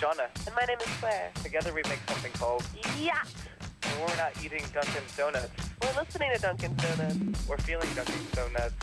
Shauna. And my name is Claire. Together we make something called Yeah! And we're not eating Dunkin' Donuts. We're listening to Dunkin' Donuts. We're feeling Dunkin' Donuts.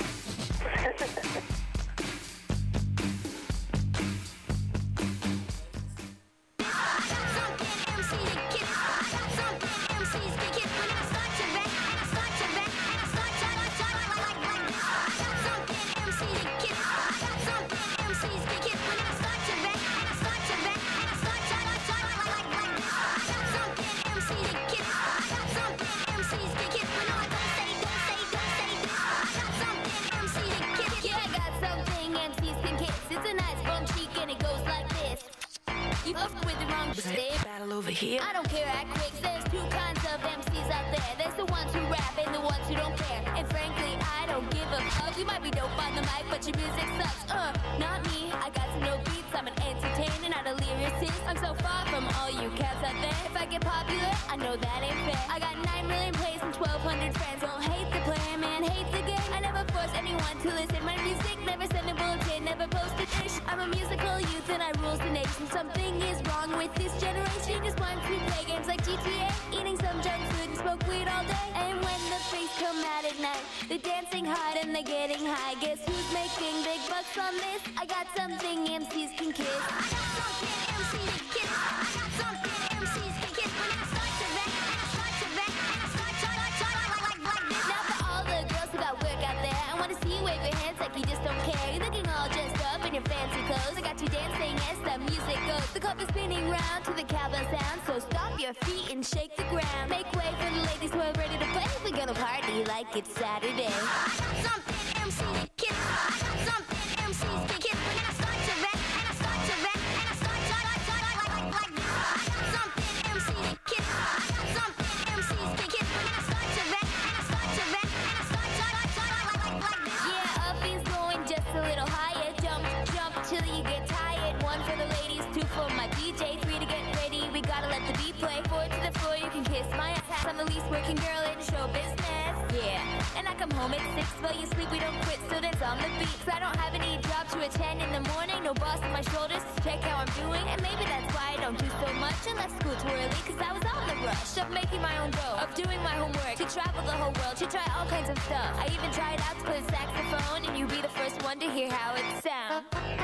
Battle over here. I don't care, act quick. There's two kinds of MCs out there. There's the ones who rap and the ones who don't care. And frankly, I don't give a fuck. You might be dope on the mic, but your music sucks. Not me. I got some no beats. I'm an entertainer, not a lyricist. I'm so far from all you cats out there. If I get popular, I know that ain't fair. I got 9 million plays and 1,200 friends. Don't hate the plan, man, hate the game. I never force anyone to listen. My music never send a bulletin, never post a dish. I'm a musical youth and I rules the nation. Something is wrong with this generation. Just wants to play games like GTA, eating some junk food and smoke weed all day. And when the freaks come out at night, they're dancing hard and they're getting high. Guess who's making big bucks on this? I got something MCs can kiss. I got something MCs can kiss. I got something MCs can kiss. When I start to rap, and I start to rap, and I start to like this. Now for all the girls who got work out there, I wanna see you wave your hands like you just don't care. You're looking all dressed up in your fancy clothes. I got you dancing as the music goes. The cup is spinning round to the cowbell sound. So stomp your feet and shake the ground. Make way for the ladies who are ready to play. We're gonna party like it's Saturday. I got something MCs can kiss. I got something MCs can kiss. When I start to rap, and I start to rap, and I start to like this. I got something MCs can kiss. I got something MCs can kiss. When I start to rap, and I start to rap, and I start to like this. Yeah, up is going just a little higher. Jump, jump till you get tired. 1 for the ladies, 2 for my DJ, 3 to get ready. We gotta let the beat play. 4 to the floor, you can kiss my ass. I'm the least working girl in show business. Yeah, and I come home at 6, but you sleep, we don't quit, students on the beat. So I don't have any job to attend in the morning. No boss on my shoulders to check how I'm doing. And maybe that's why I don't do so much and left school too early, cause I was on the rush of making my own dough, of doing my homework, to travel the whole world, to try all kinds of stuff. I even tried out to play the saxophone, and you'd be the first one to hear how it sounds.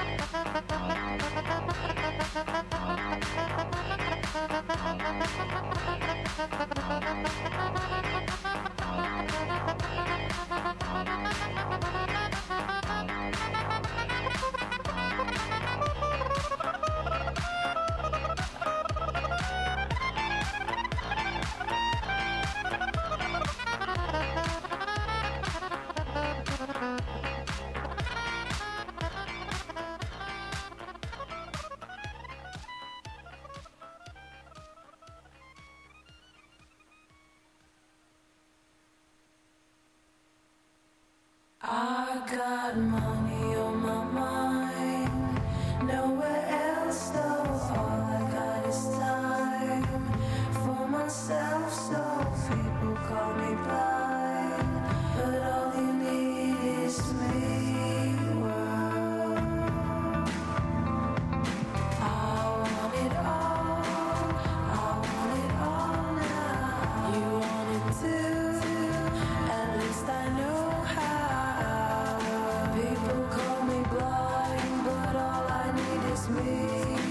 I got money on my mind, nowhere else though. All I got is time for myself, so people call me blind, but all you need is me, world. I want it all now. You want it too, at least I know how. People call me blind, but all I need is me,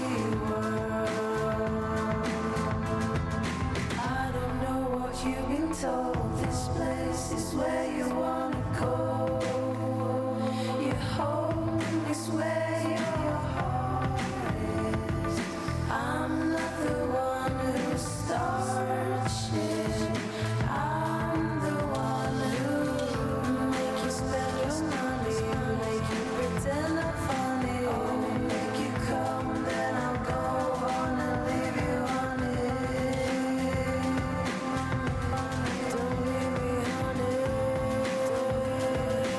world. I don't know what you've been told. This place is where you wanna go. Your home is where your heart is. I'm not the one who starts shit. I'm the one who make you spend your money, make you pretend I'm funny, make you come, then I'll go on and leave you on it. Don't leave me on it.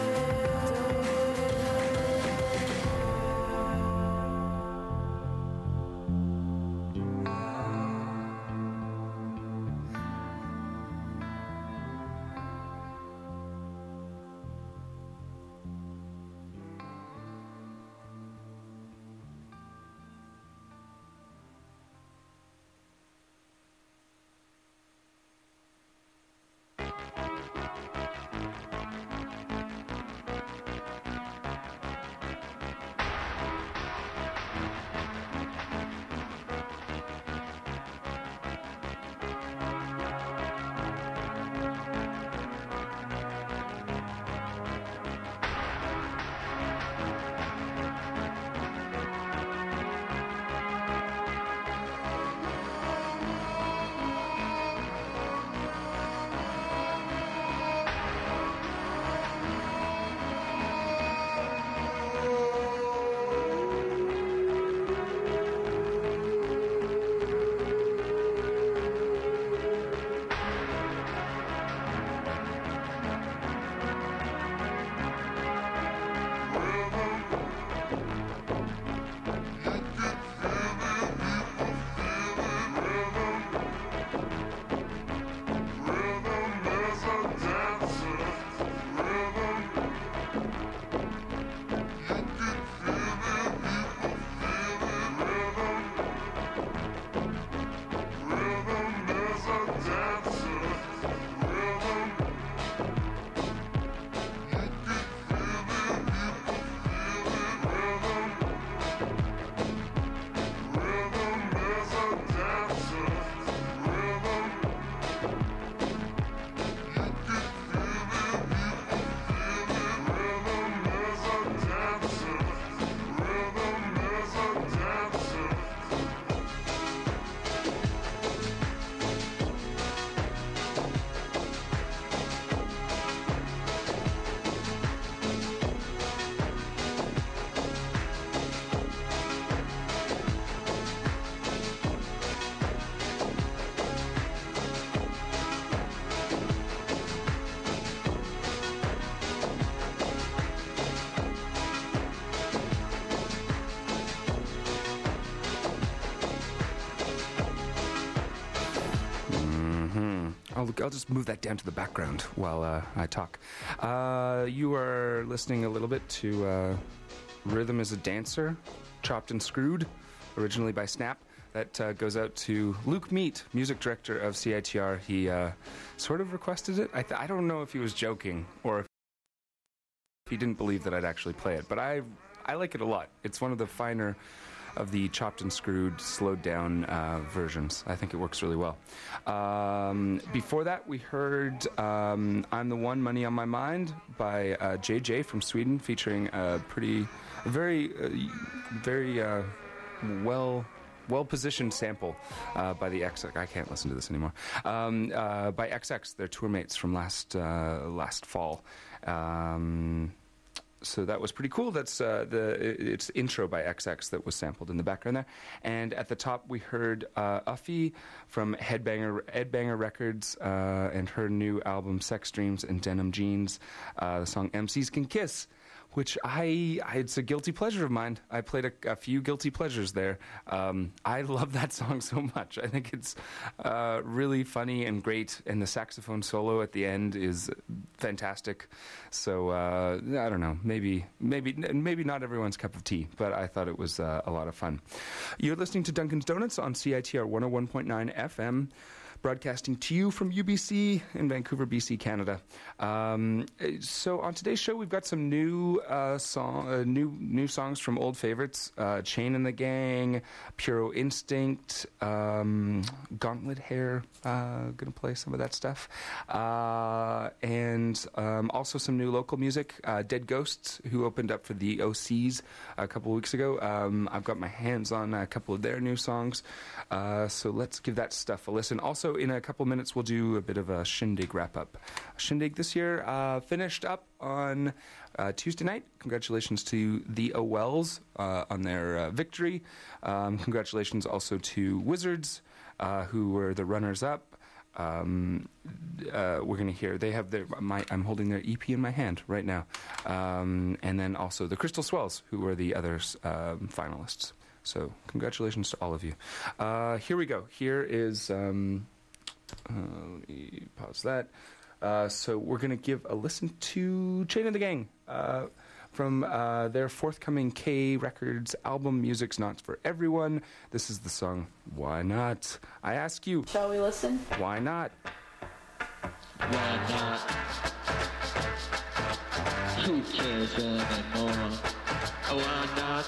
I'll just move that down to the background while I talk. You are listening a little bit to Rhythm is a Dancer, Chopped and Screwed, originally by Snap. That goes out to Luke Meat, music director of CITR. He sort of requested it. I don't know if he was joking or if he didn't believe that I'd actually play it, but I like it a lot. It's one of the finer of the chopped and screwed, slowed down versions. I think it works really well. Before that, we heard I'm the One, Money on My Mind by JJ from Sweden, featuring a very well-positioned sample by the XX. I can't listen to this anymore. By XX, their tour mates from last fall. So that was pretty cool. That's it's Intro by XX that was sampled in the background there. And at the top, we heard Uffie from Headbanger Records and her new album Sex Dreams and Denim Jeans. The song MCs Can Kiss, which it's a guilty pleasure of mine. I played a few guilty pleasures there. I love that song so much. I think it's really funny and great, and the saxophone solo at the end is fantastic. So I don't know, maybe not everyone's cup of tea, but I thought it was a lot of fun. You're listening to Duncan's Donuts on CITR 101.9 FM. Broadcasting to you from UBC in Vancouver, BC, Canada. So on today's show, we've got some new songs from old favorites: Chain and the Gang, Puro Instinct, Gauntlet Hair. Gonna play some of that stuff, and also some new local music. Dead Ghosts, who opened up for the OCs a couple of weeks ago. I've got my hands on a couple of their new songs, so let's give that stuff a listen. Also, in a couple minutes, we'll do a bit of a Shindig wrap-up. Shindig this year finished up on Tuesday night. Congratulations to the Owells on their victory. Congratulations also to Wizards, who were the runners-up. We're going to hear, they have I'm holding their EP in my hand right now. And then also the Crystal Swells, who were the other finalists. So congratulations to all of you. Here we go. Here is, let me pause that. So we're going to give a listen to Chain of the Gang from their forthcoming K Records album, Music's Not For Everyone. This is the song, Why Not? I ask you. Shall we listen? Why not? Why not? Who cares anymore? Why not?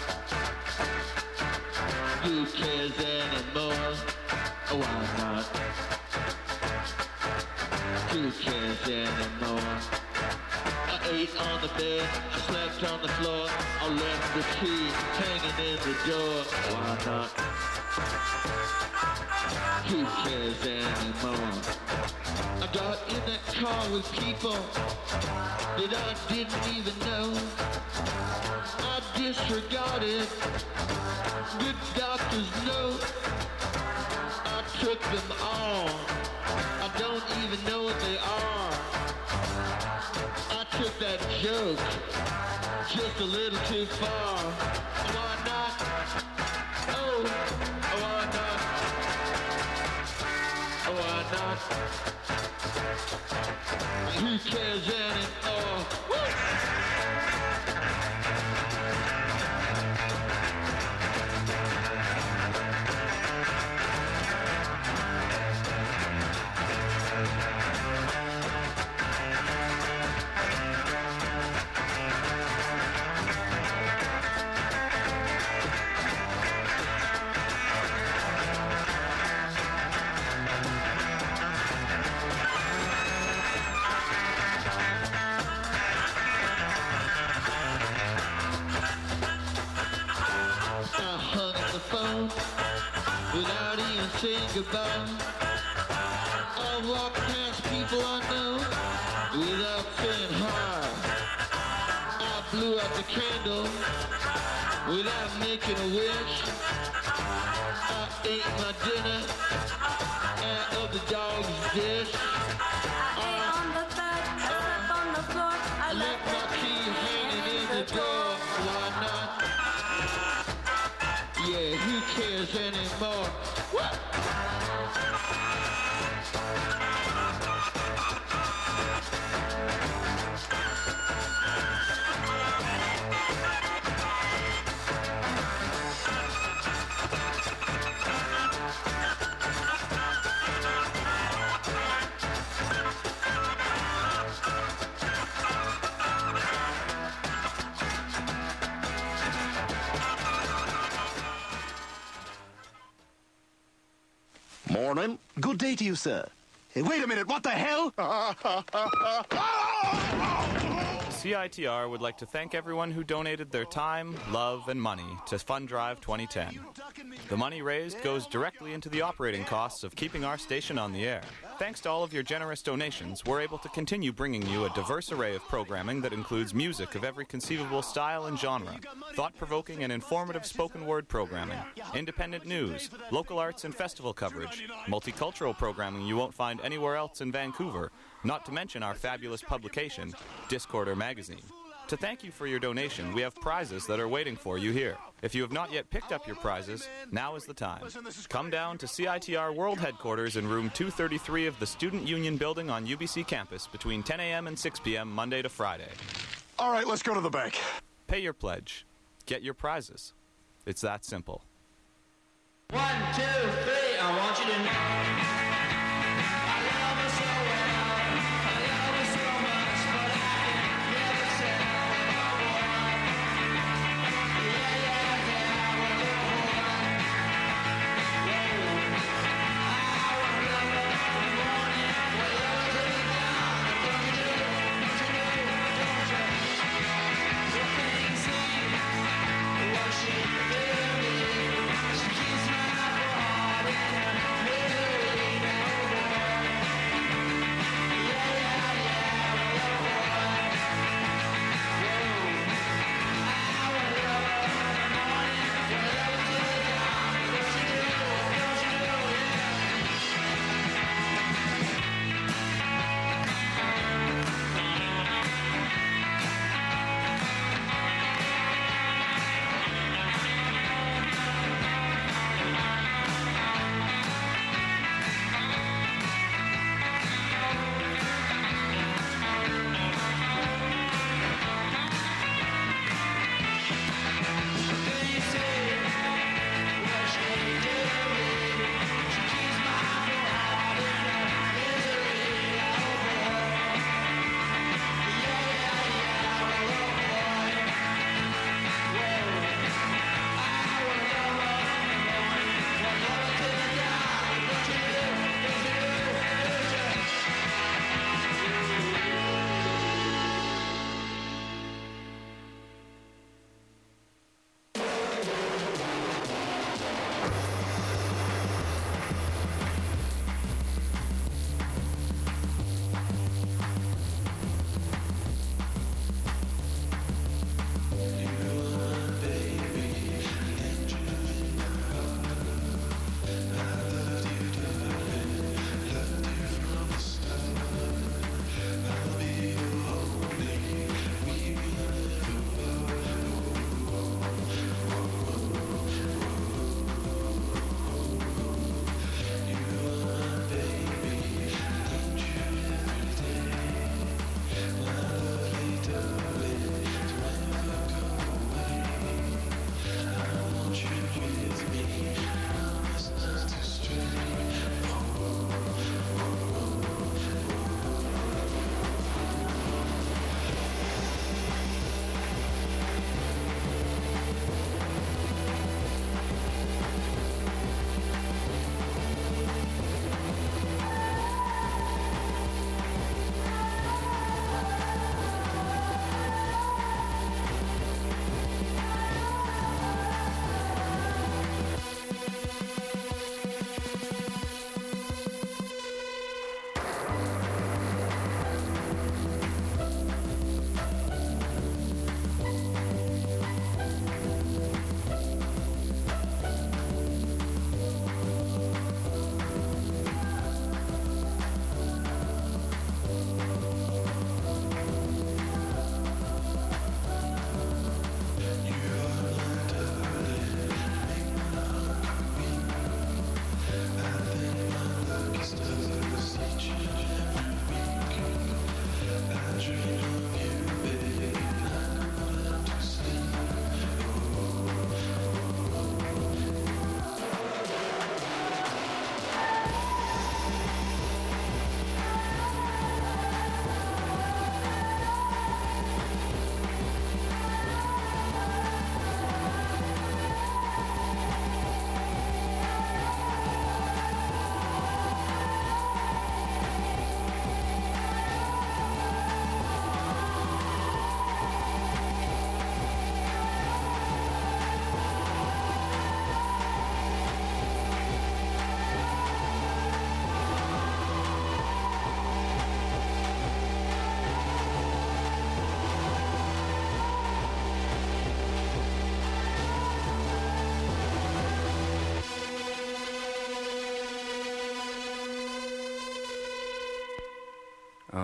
Who cares anymore? Why not? Who cares anymore? I ate on the bed, I slept on the floor, I left the key hanging in the door. Why not? Who cares anymore? I got in that car with people that I didn't even know. I disregarded good doctor's note. I took them all. I don't even know what they are. I took that joke just a little too far. Why not? Oh, why not? Why not? Who cares anymore? Woo! Without even saying goodbye, I walk past people I know without saying hi. I blew out the candle without making a wish. I ate my dinner out of the dog's dish. I ate on the bed, I slept on the floor, I Left my key hanging in the door. Why not? Yeah, who cares anymore? What? morning. Good day to you, sir. Hey, wait a minute, what the hell? CITR would like to thank everyone who donated their time, love, and money to Fund Drive 2010. The money raised goes directly into the operating costs of keeping our station on the air. Thanks to all of your generous donations, we're able to continue bringing you a diverse array of programming that includes music of every conceivable style and genre, thought-provoking and informative spoken word programming, independent news, local arts and festival coverage, multicultural programming you won't find anywhere else in Vancouver, not to mention our fabulous publication, Discorder Magazine. To thank you for your donation, we have prizes that are waiting for you here. If you have not yet picked up your prizes, now is the time. Come down to CITR World Headquarters in room 233 of the Student Union Building on UBC campus between 10 a.m. and 6 p.m. Monday to Friday. All right, let's go to the bank. Pay your pledge. Get your prizes. It's that simple. 1, 2, 3, I want you to know.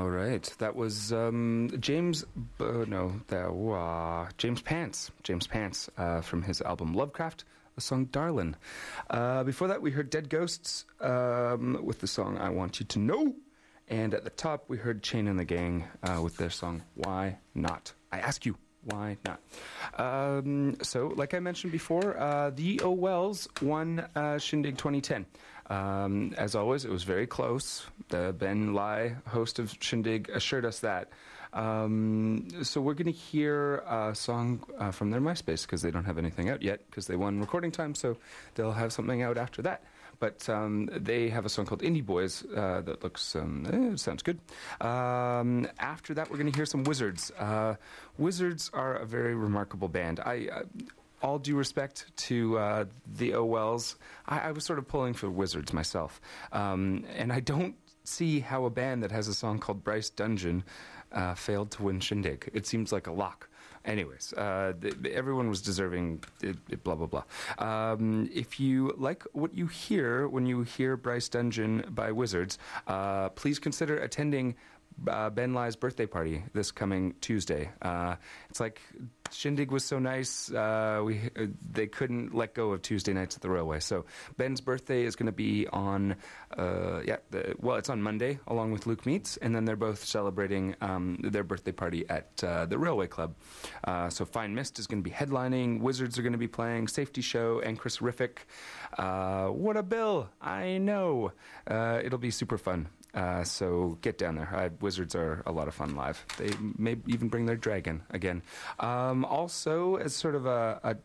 All right, that was James Pants. James Pants from his album Lovecraft, the song Darlin'. Before that, we heard Dead Ghosts with the song I Want You to Know. And at the top, we heard Chain and the Gang with their song Why Not? I ask you, why not? So, like I mentioned before, the O-Wells won Shindig 2010. As always, it was very close. Ben Lai, host of Shindig, assured us that. So we're going to hear a song from their MySpace, because they don't have anything out yet, because they won recording time, so they'll have something out after that. But they have a song called Indie Boys that looks, sounds good. After that, we're going to hear some Wizards. Wizards are a very remarkable band. All due respect to the O-Wells, I was sort of pulling for Wizards myself. And I don't see how a band that has a song called Bryce Dungeon failed to win Shindig. It seems like a lock. Anyways, everyone was deserving, blah, blah, blah. If you like what you hear when you hear Bryce Dungeon by Wizards, please consider attending Ben Lai's birthday party this coming Tuesday. It's like Shindig was so nice, they couldn't let go of Tuesday nights at the Railway. So Ben's birthday is going to be on, it's on Monday, along with Luke Meets, and then they're both celebrating their birthday party at the Railway Club. So Fine Mist is going to be headlining, Wizards are going to be playing, Safety Show, and Chris Riffick. What a bill! I know. It'll be super fun. So get down there. Wizards are a lot of fun live. They may even bring their dragon again. Also, as sort of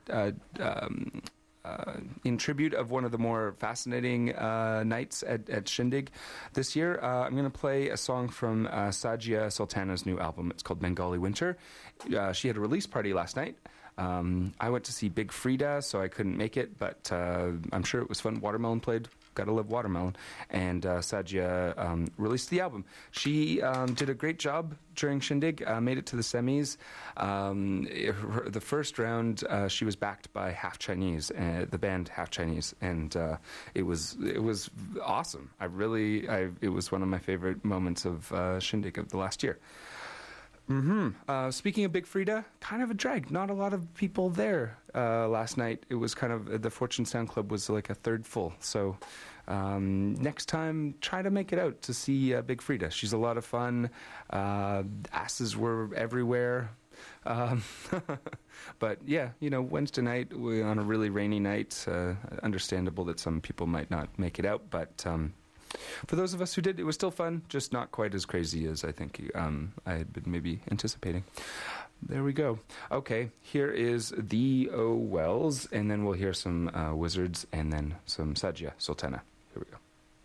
in tribute of one of the more fascinating nights at Shindig this year, I'm going to play a song from Sajia Sultana's new album. It's called Bengali Winter. She had a release party last night. I went to see Big Frida, so I couldn't make it, but I'm sure it was fun. Watermelon played. Gotta love Watermelon. And Sajia released the album. She did a great job during Shindig, made it to the semis. The first round, she was backed by Half Chinese, the band Half Chinese, and it was awesome. It was one of my favorite moments of Shindig of the last year. Speaking of Big Frida, kind of a drag. Not a lot of people there last night. It was kind of, the Fortune Sound Club was like a third full. So next time, try to make it out to see Big Frida. She's a lot of fun. Asses were everywhere. But yeah, Wednesday night on a really rainy night, understandable that some people might not make it out, but for those of us who did, it was still fun, just not quite as crazy as I think I had been maybe anticipating. There we go. Okay, here is the O-Wells, and then we'll hear some Wizards, and then some Sajia Sultana. Here we go.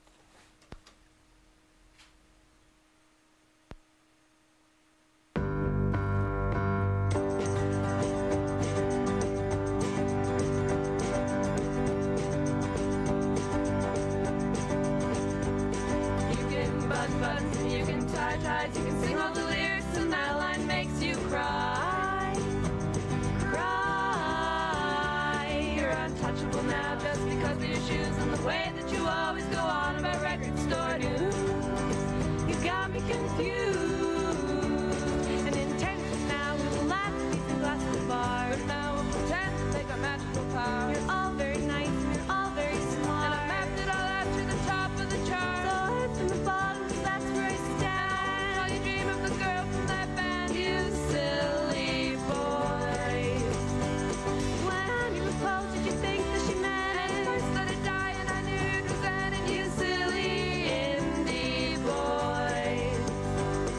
You can sing all the lyrics and that line makes you cry. Cry. You're untouchable now just because of your shoes and the way that you always go on about record store news. You got me confused. And intention now we will laugh at these glasses of bar. But now we'll pretend that they got magical power. You're all very nice, you're all very smart. And I mapped it all out to the top of the chart. So it's in the bottom, that's where I stand. The girl from that band, you silly boy. When you proposed, did you think that she meant it? At first let it die and I knew it was ended. You silly indie boy.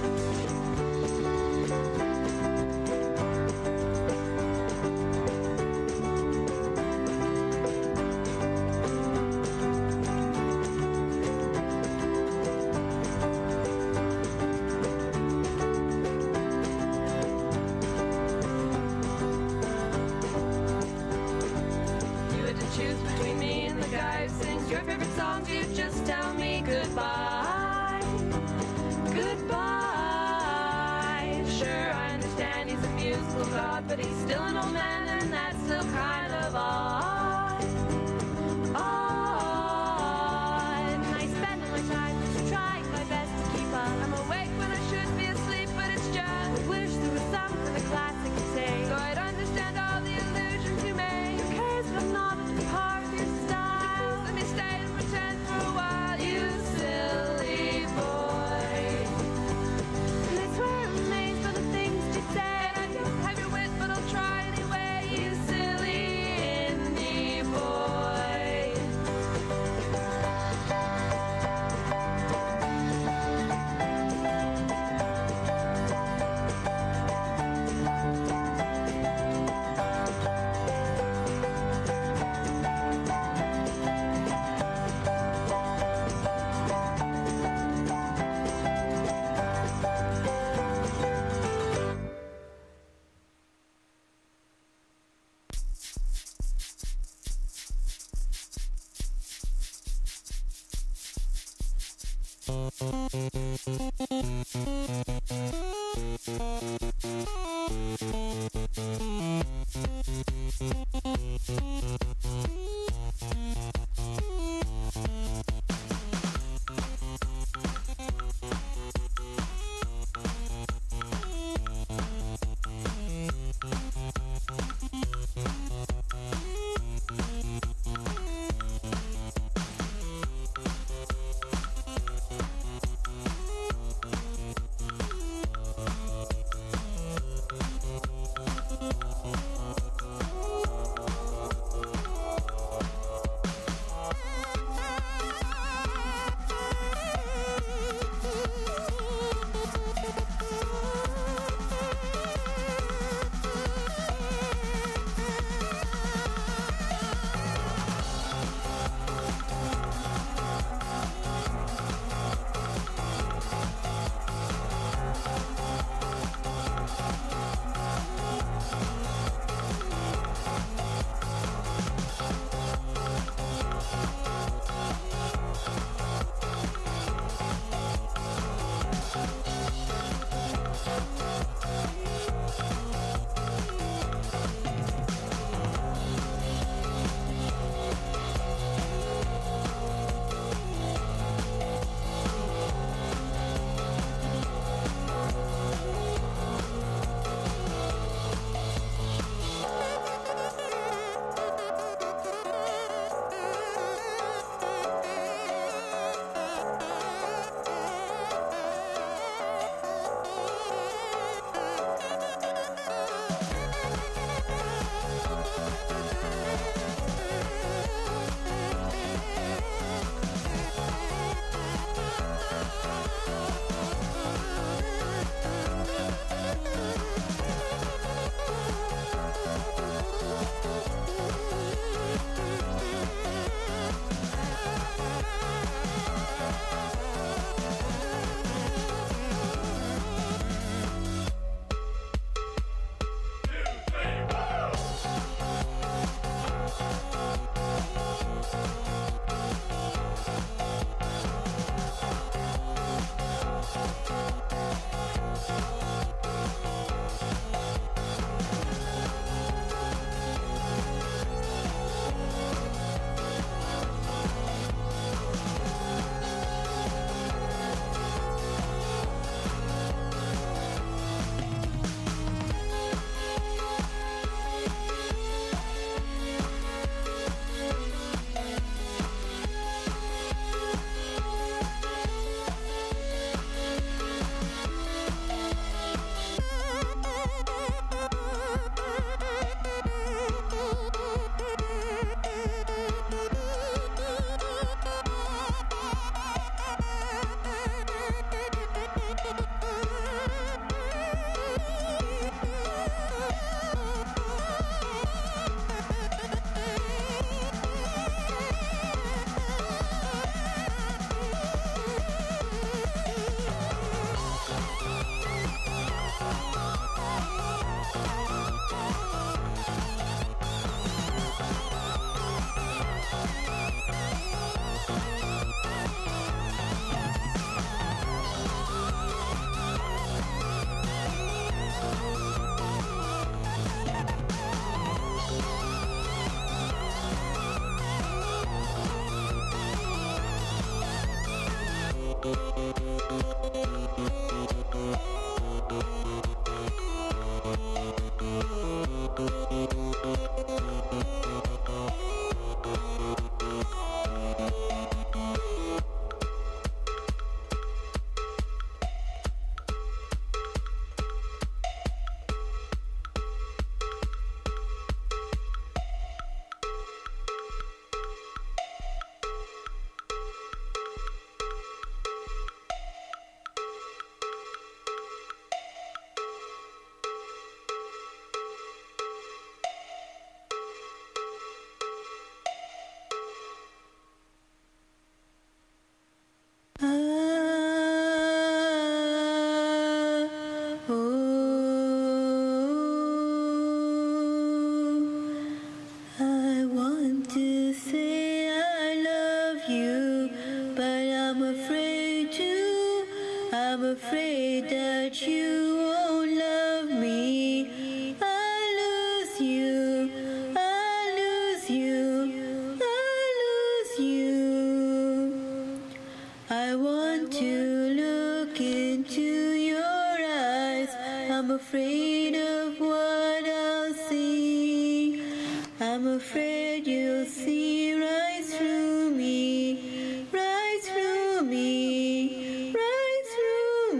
you won't love me, I'll lose you, I'll lose you, I'll lose you. I want to look into your eyes, I'm afraid of what I'll see. I'm afraid you'll see right through me, right through me, right through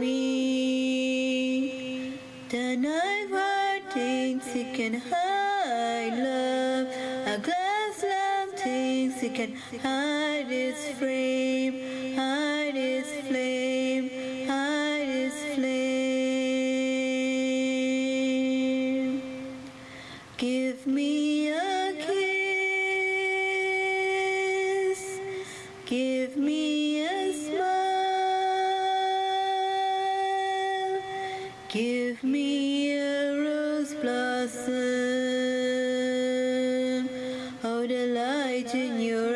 me. The knife heart thinks it can hide love, a glass lamp thinks it can hide its flame, hide its flame, hide its flame. Give me a kiss, give me a smile, give me a rose blossom, oh the light in your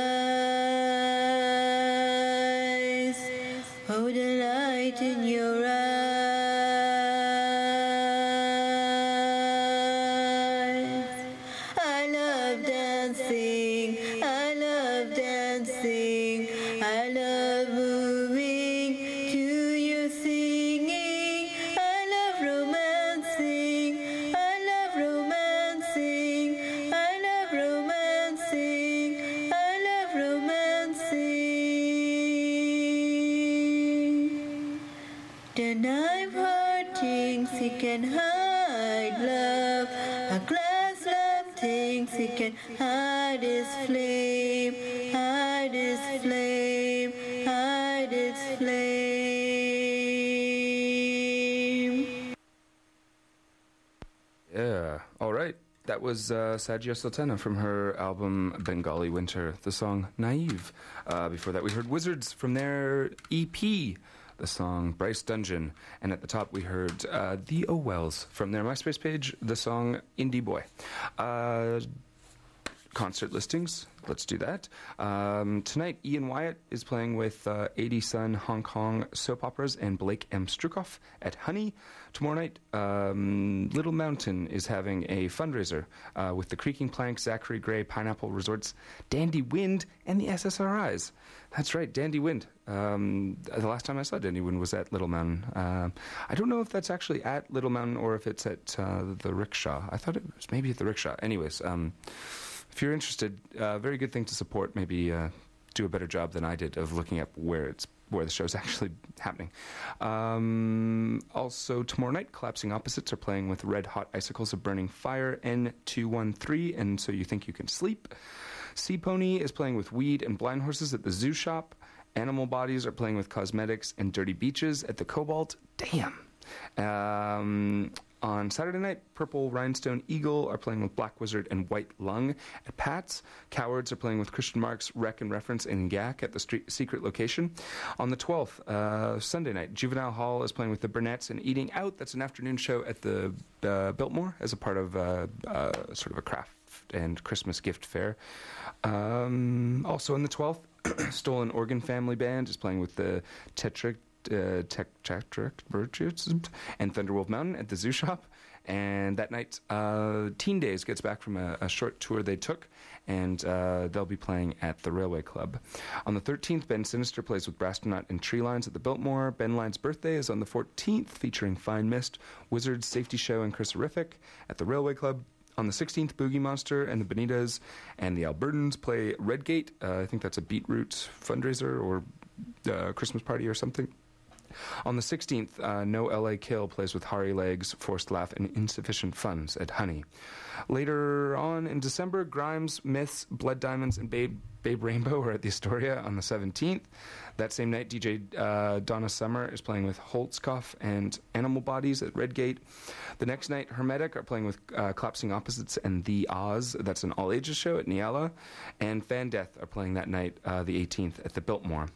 eyes, oh the light in your eyes. I love dancing, I love dancing, I love moving to your singing. I love romancing, I love romancing, I love romancing, I love romancing. The knife heart thinks it can hide love, a glass lamp thinks it can hide its flame, hide its flame, hide its flame. Yeah. All right. That was Sajia Sultana from her album Bengali Winter, the song Naive. Before that, we heard Wizards from their EP, the song Bryce Dungeon. And at the top, we heard The O'Wells from their MySpace page, the song Indie Boy. Concert listings. Let's do that. Tonight, Ian Wyatt is playing with 80 Sun Hong Kong soap operas and Blake M. Strukoff at Honey. Tomorrow night, Little Mountain is having a fundraiser with the Creaking Plank, Zachary Gray, Pineapple Resorts, Dandy Wind, and the SSRIs. That's right, Dandy Wind. The last time I saw Dandy Wind was at Little Mountain. I don't know if that's actually at Little Mountain or if it's at the Rickshaw. I thought it was maybe at the Rickshaw. Anyways, if you're interested, very good thing to support. Maybe do a better job than I did of looking up where the show's actually happening. Also, tomorrow night, Collapsing Opposites are playing with Red Hot Icicles of Burning Fire, N213, and So You Think You Can Sleep. Sea Pony is playing with Weed and Blind Horses at the Zoo Shop. Animal Bodies are playing with Cosmetics and Dirty Beaches at the Cobalt. Damn. On Saturday night, Purple Rhinestone Eagle are playing with Black Wizard and White Lung at Pat's. Cowards are playing with Christian Marks, Wreck and Reference, and Yak at the Secret Location. On the 12th, Sunday night, Juvenile Hall is playing with the Burnett's and Eating Out. That's an afternoon show at the Biltmore as a part of sort of a craft and Christmas gift fair. Also on the 12th, Stolen Organ Family Band is playing with the Tetrick Virtues and Thunderwolf Mountain at the Zoo Shop. And that night, Teen Days gets back from a short tour they took, and they'll be playing at the Railway Club. On the 13th, Ben Sinister plays with Brastronaut and Tree Lines at the Biltmore. Ben Line's birthday is on the 14th, featuring Fine Mist, Wizards, Safety Show, and Chris Horrific at the Railway Club. On the 16th, Boogie Monster and the Bonitas and the Albertans play Redgate. I think that's a Beetroot fundraiser or Christmas party or something. On the 16th, No L.A. Kill plays with Hari Legs, Forced Laugh, and Insufficient Funds at Honey. Later on in December, Grimes, Myths, Blood Diamonds, and Babe Rainbow are at the Astoria on the 17th. That same night, DJ Donna Summer is playing with Holtzkopf and Animal Bodies at Redgate. The next night, Hermetic are playing with Collapsing Opposites and The Oz. That's an all-ages show at Niala. And Fan Death are playing that night, the 18th, at the Biltmore.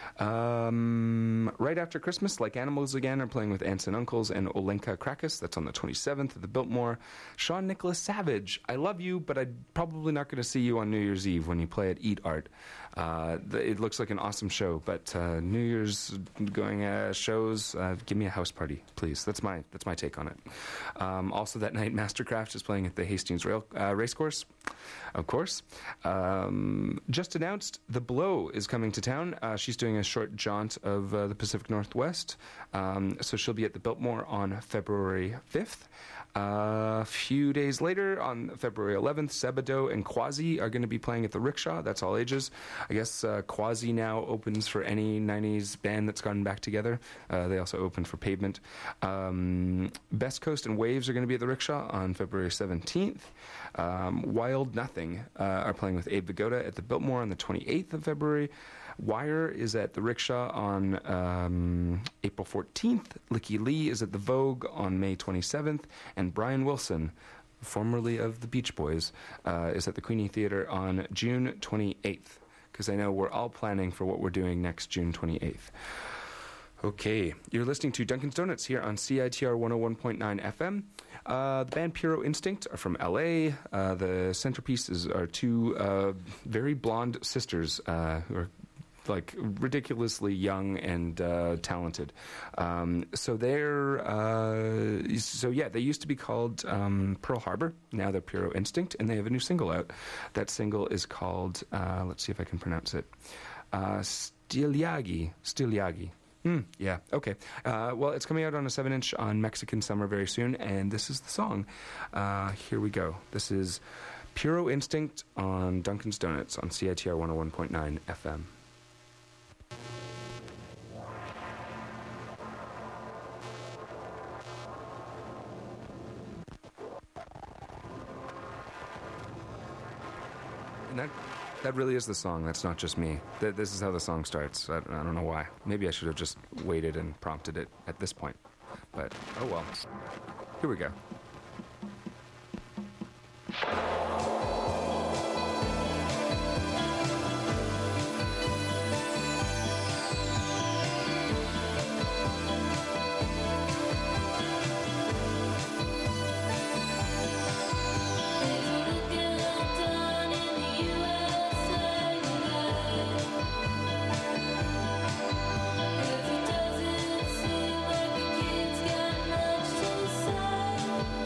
Right after Christmas, Like Animals Again are playing with Aunts and Uncles and Olenka Krakus. That's on the 27th at the Biltmore. Sean Nicholas Savage, I love you, but I'm probably not going to see you on New Year's Eve when you play at Eat Art. It looks like an awesome show, but New Year's going shows, give me a house party, please. That's my take on it. Also that night, Mastercraft is playing at the Hastings Racecourse, of course. Just announced, The Blow is coming to town. She's doing a short jaunt of the Pacific Northwest, so she'll be at the Biltmore on February 5th. A few days later, on February 11th, Sebado and Quasi are going to be playing at the Rickshaw. That's all ages. I guess Quasi now opens for any 90s band that's gotten back together. They also open for Pavement. Best Coast and Waves are going to be at the Rickshaw on February 17th. Wild Nothing are playing with Abe Vigoda at the Biltmore on the 28th of February. Wire is at the Rickshaw on April 14th. Licky Lee is at the Vogue on May 27th. And Brian Wilson, formerly of the Beach Boys, is at the Queenie Theatre on June 28th. Because I know we're all planning for what we're doing next June 28th. Okay, you're listening to Dunkin's Donuts here on CITR 101.9 FM. The band Puro Instinct are from LA. The centerpieces are two very blonde sisters who are like ridiculously young and talented. So they're they used to be called Pearl Harbor. Now they're Puro Instinct, and they have a new single out. That single is called let's see if I can pronounce it. Styliagi. Yeah, okay. Well, it's coming out on a 7-inch on Mexican Summer very soon, and this is the song. Here we go. This is Puro Instinct on Dunkin's Donuts on CITR 101.9 FM. And that really is the song. That's not just me. This is how the song starts. I don't know why. Maybe I should have just waited and prompted it at this point. But, oh well. Here we go. If it doesn't seem like the kid's got much to say,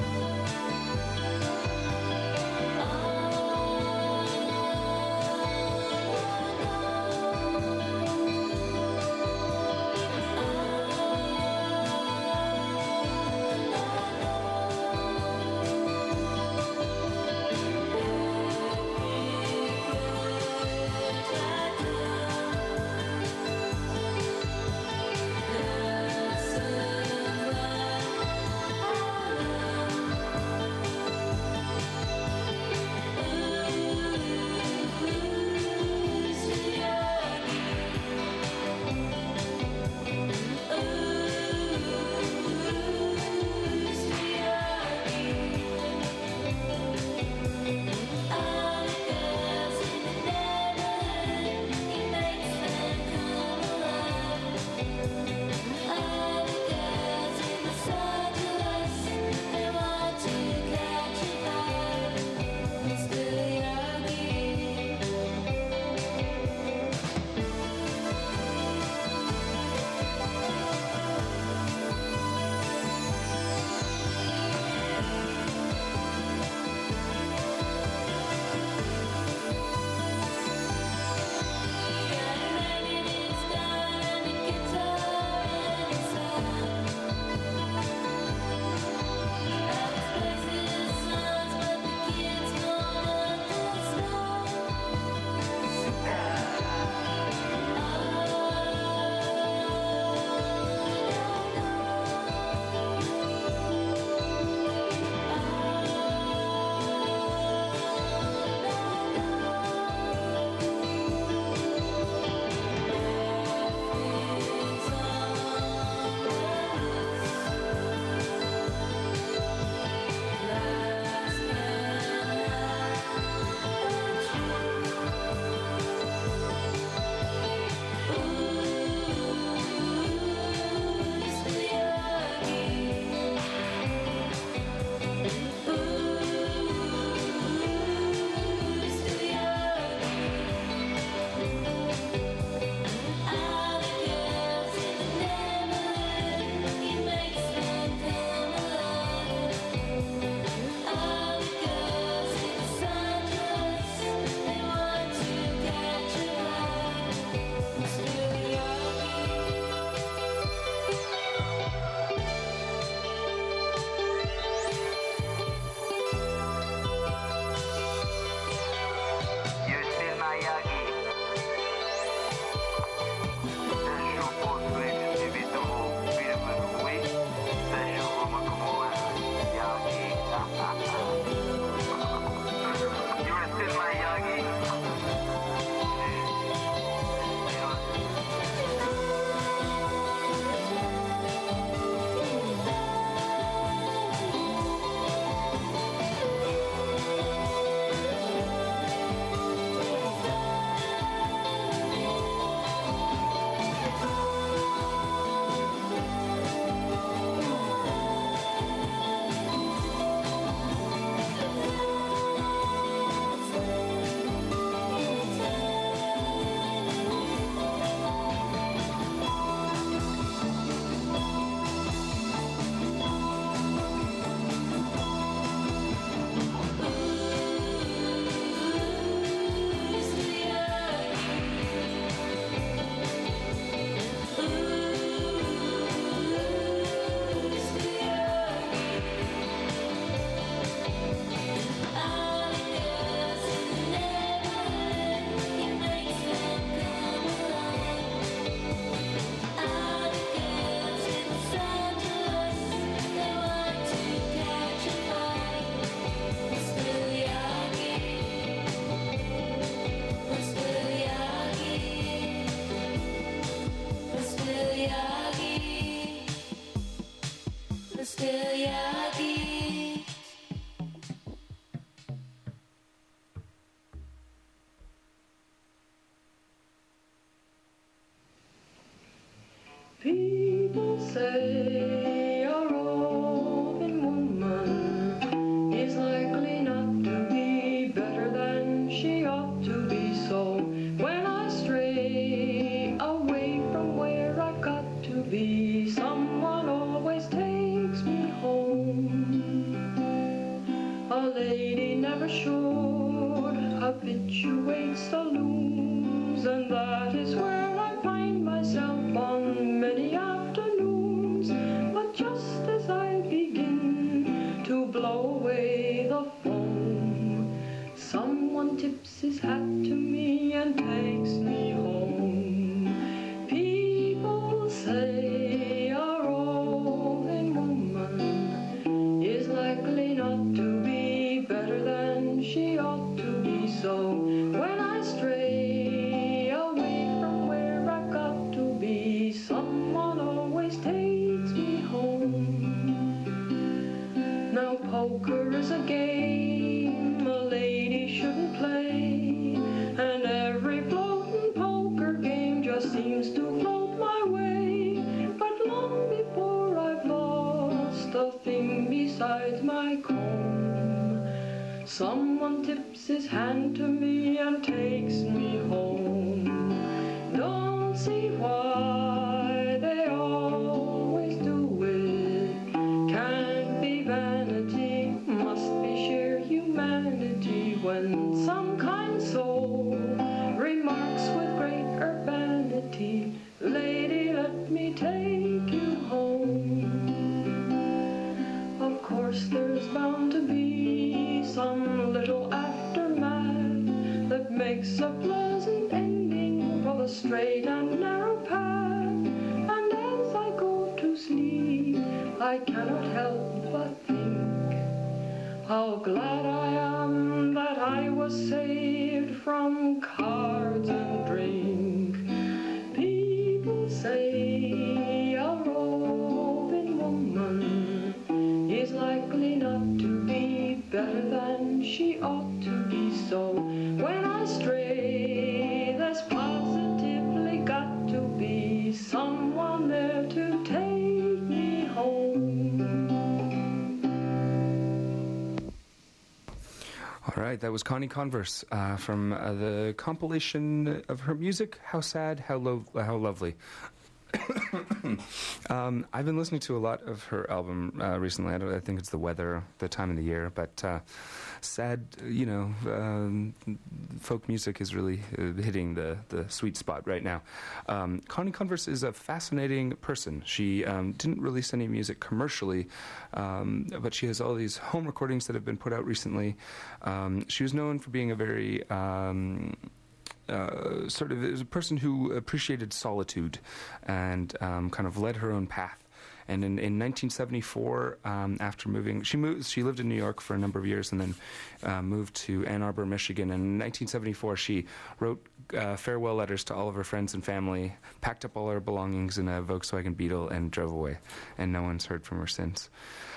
still Yagi. People say a roving woman is likely not to be better than she ought to be. So when I stray away from where I got to be, someone always takes me home. A lady never should habituate saloons, and that is where I find myself on many afternoons. But just as I begin to blow away the foam, someone tips his hat to me and takes me home. People say a roving woman is likely not to be better than she ought to be. So when I stray away from where I got to be, someone always takes me home. Now poker is a game a lady shouldn't play, and every floating poker game just seems to float my way. But long before I've lost a thing besides my comb, someone tips his hand to me and takes me home. Don't see why they always do it. Can't be vanity, must be sheer humanity. When some kind soul remarks with great urbanity, lady, let me take you home. Of course there's bound to be some little aftermath that makes a pleasant ending for the straight and narrow path. And as I go to sleep, I cannot help but think how glad I am that I was saved from cards and drink. People say a roving woman is likely not to be better than she ought to be. So when I stray, there's positively got to be someone there to take me home. All right, that was Connie Converse from the compilation of her music, How Sad, How Lovely. I've been listening to a lot of her album recently. I think it's the weather, the time of the year, but sad, folk music is really hitting the sweet spot right now. Connie Converse is a fascinating person. She didn't release any music commercially, but she has all these home recordings that have been put out recently. She was known for being a very sort of is a person who appreciated solitude and kind of led her own path. And in 1974, after moving, she lived in New York for a number of years and then moved to Ann Arbor, Michigan. And in 1974, she wrote farewell letters to all of her friends and family, packed up all her belongings in a Volkswagen Beetle, and drove away. And no one's heard from her since.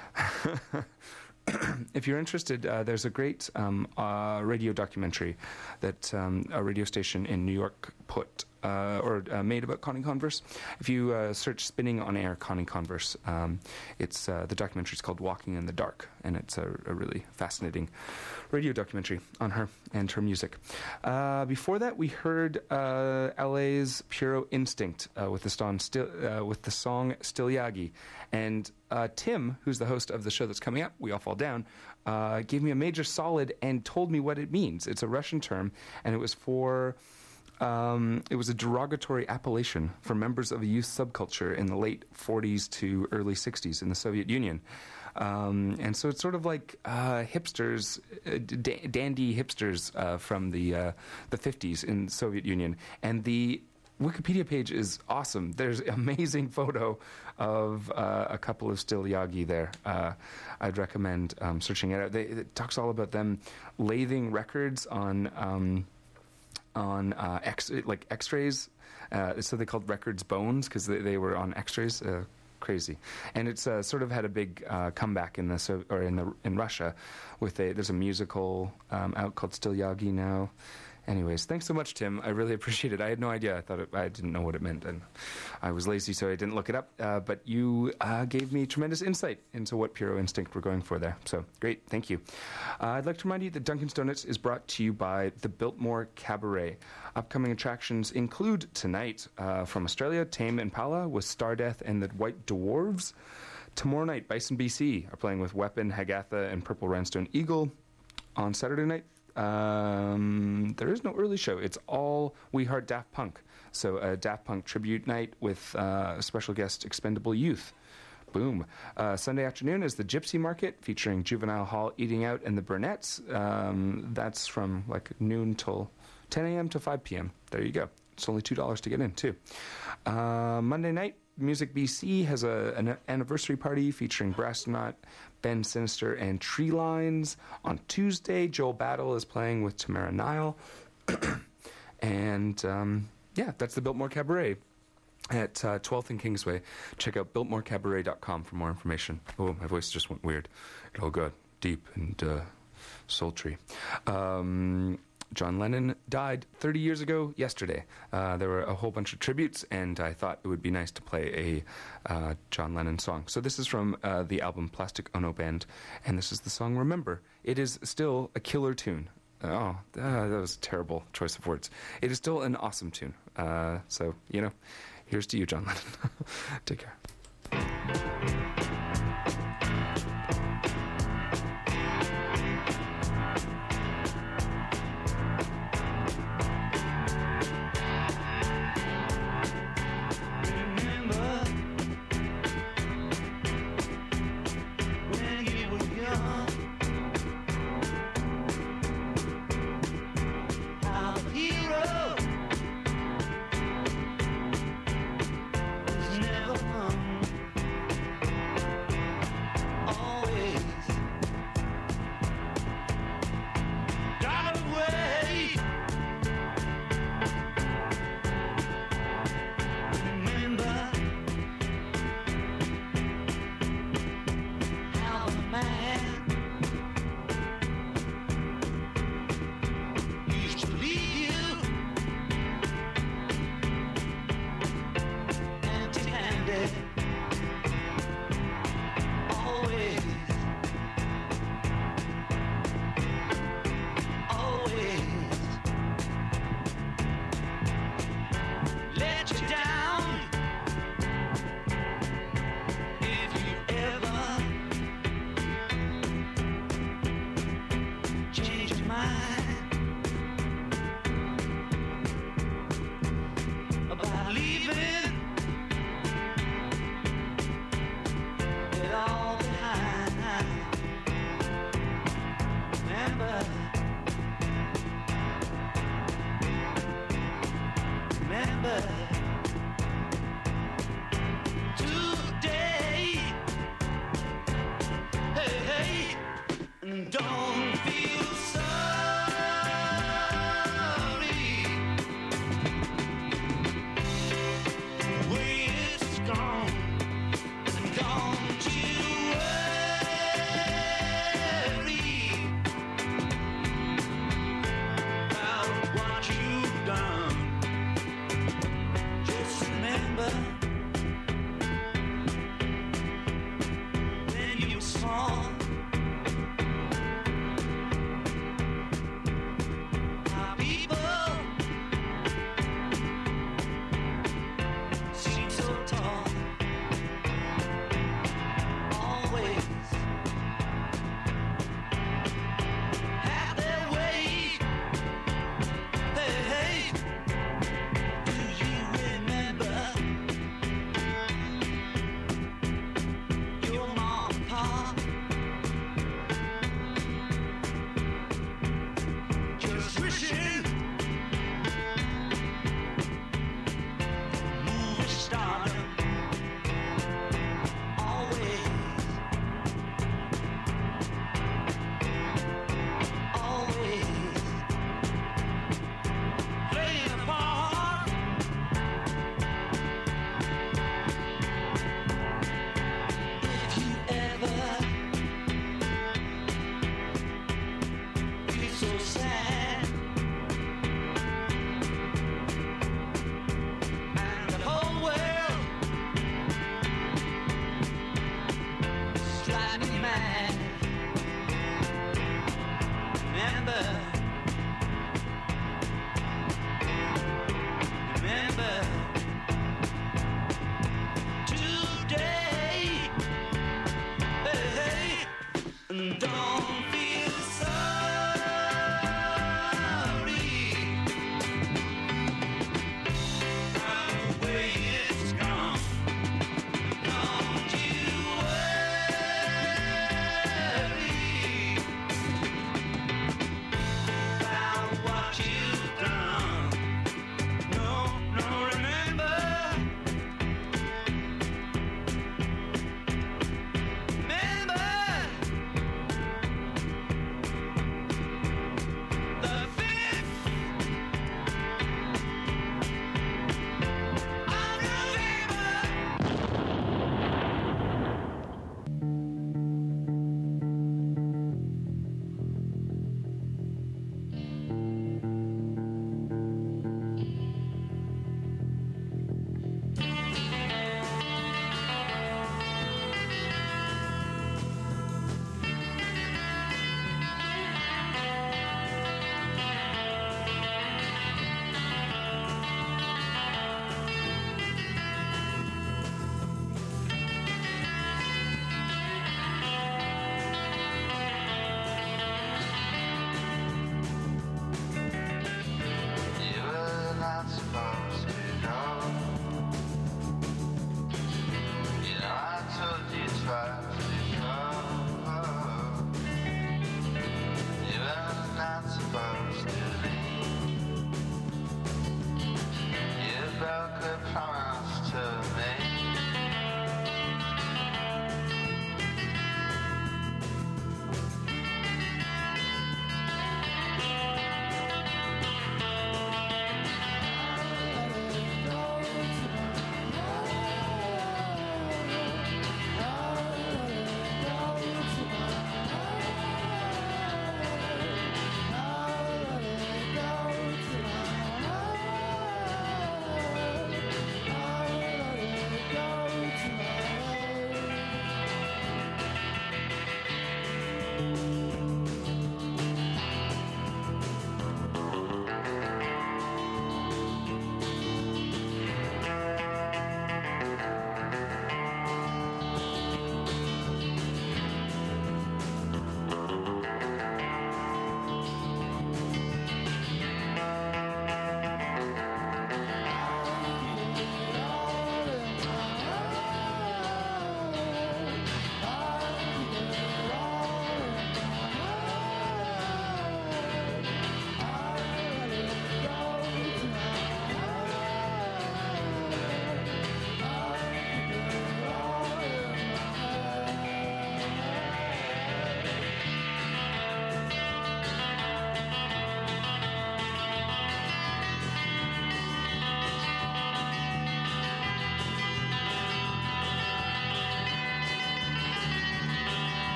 If you're interested, there's a great radio documentary that a radio station in New York put made about Connie Converse. If you search "Spinning on Air Connie Converse," it's the documentary is called "Walking in the Dark," and it's a really fascinating radio documentary on her and her music. Before that, we heard LA's Puro Instinct with the song "Still Yagi," and Tim, who's the host of the show that's coming up, We All Fall Down, gave me a major solid and told me what it means. It's a Russian term, and it was for it was a derogatory appellation for members of a youth subculture in the late 40s to early 60s in the Soviet Union. And so it's sort of like hipsters, dandy hipsters from the 50s in the Soviet Union. And the Wikipedia page is awesome. There's an amazing photo of a couple of Still Yagi there. I'd recommend searching it out. It talks all about them lathing records on X-rays. So they called records bones because they were on X-rays. crazy. And it's sort of had a big comeback in in Russia with there's a musical out called Still Yagi now. Anyways, thanks so much, Tim. I really appreciate it. I had no idea. I didn't know what it meant, and I was lazy, so I didn't look it up. But you gave me tremendous insight into what Puro Instinct we're going for there. So great, thank you. I'd like to remind you that Duncan's Donuts is brought to you by the Biltmore Cabaret. Upcoming attractions include tonight from Australia, Tame Impala with Stardeath and the White Dwarves. Tomorrow night, Bison BC are playing with Weapon, Hagatha, and Purple Rhinestone Eagle. On Saturday night, there is no early show. It's all We Heart Daft Punk. So a Daft Punk tribute night with special guest Expendable Youth. Boom. Sunday afternoon is the Gypsy Market featuring Juvenile Hall Eating Out and the Burnett's. That's from like noon till 10 a.m. to 5 p.m. There you go. It's only $2 to get in, too. Monday night, Music BC has an anniversary party featuring Brass Knot, Ben Sinister, and Tree Lines. On Tuesday, Joel Battle is playing with Tamara Nile. And, that's the Biltmore Cabaret at 12th and Kingsway. Check out biltmorecabaret.com for more information. Oh, my voice just went weird. It all got deep and sultry. John Lennon died 30 years ago yesterday. There were a whole bunch of tributes, and I thought it would be nice to play a John Lennon song. So this is from the album Plastic Ono Band, and this is the song Remember. It is still a killer tune. That was a terrible choice of words. It is still an awesome tune. So, here's to you, John Lennon. Take care.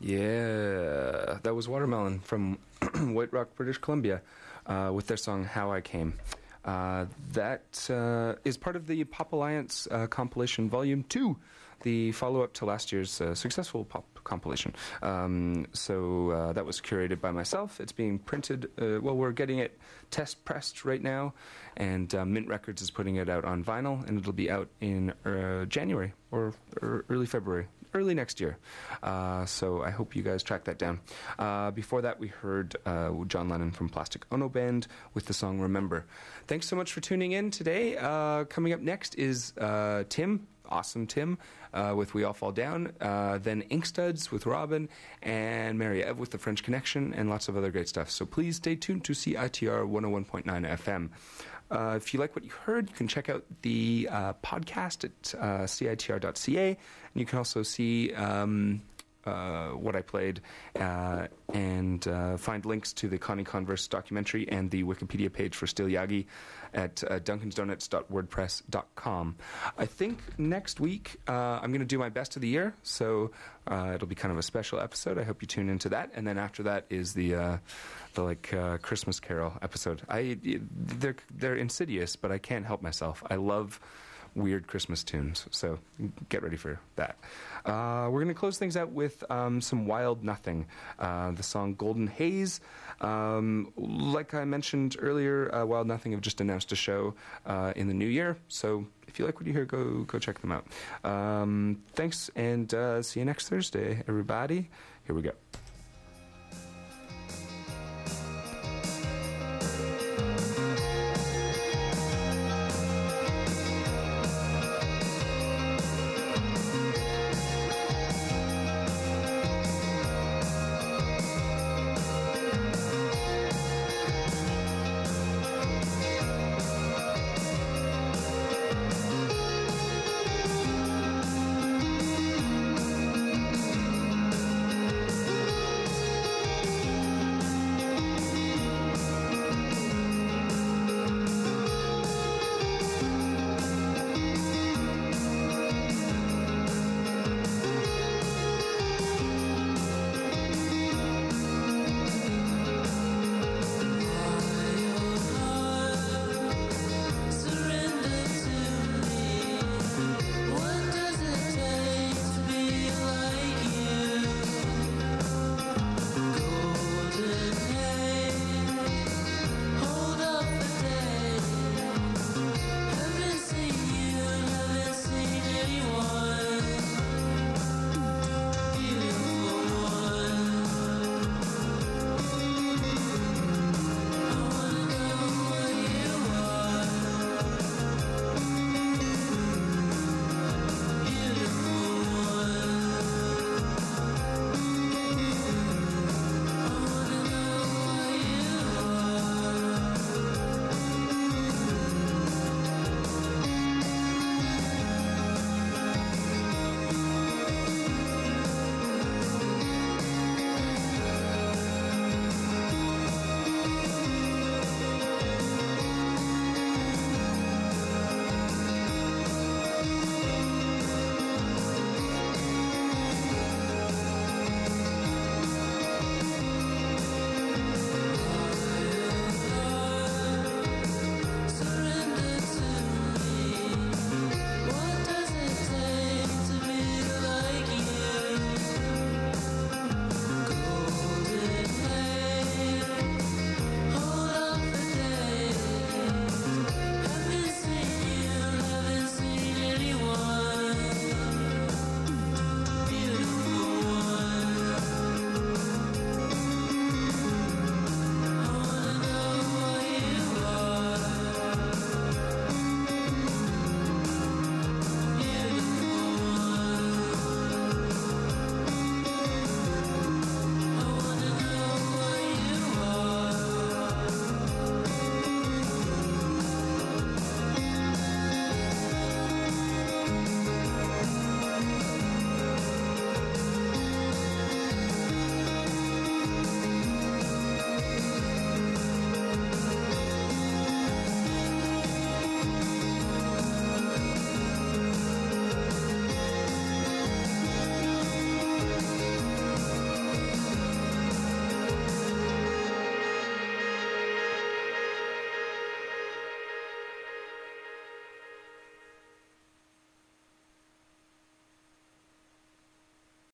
Yeah, that was Watermelon from White Rock, British Columbia, with their song How I Came. That is part of the Pop Alliance compilation Volume 2, the follow-up to last year's successful pop compilation. So that was curated by myself. It's being printed, we're getting it test-pressed right now, and Mint Records is putting it out on vinyl, and it'll be out in January or early February. Early next year. So I hope you guys track that down. Before that, we heard John Lennon from Plastic Ono Band with the song Remember. Thanks so much for tuning in today. Coming up next is Tim, awesome Tim, with We All Fall Down. Then Inkstuds with Robin, and Mary Ev with The French Connection, and lots of other great stuff. So please stay tuned to CITR 101.9 FM. If you like what you heard, you can check out the podcast at citr.ca, and you can also see what I played and find links to the Connie Converse documentary and the Wikipedia page for Still Yagi at duncansdonuts.wordpress.com. I think next week I'm going to do my best of the year, so it'll be kind of a special episode. I hope you tune into that. And then after that is the Christmas Carol episode. They're insidious, but I can't help myself. I love weird Christmas tunes, so get ready for that. We're going to close things out with some Wild Nothing, the song Golden Haze. Like I mentioned earlier, Wild Nothing have just announced a show in the new year, so if you like what you hear, go check them out. Thanks, and see you next Thursday, everybody. Here we go.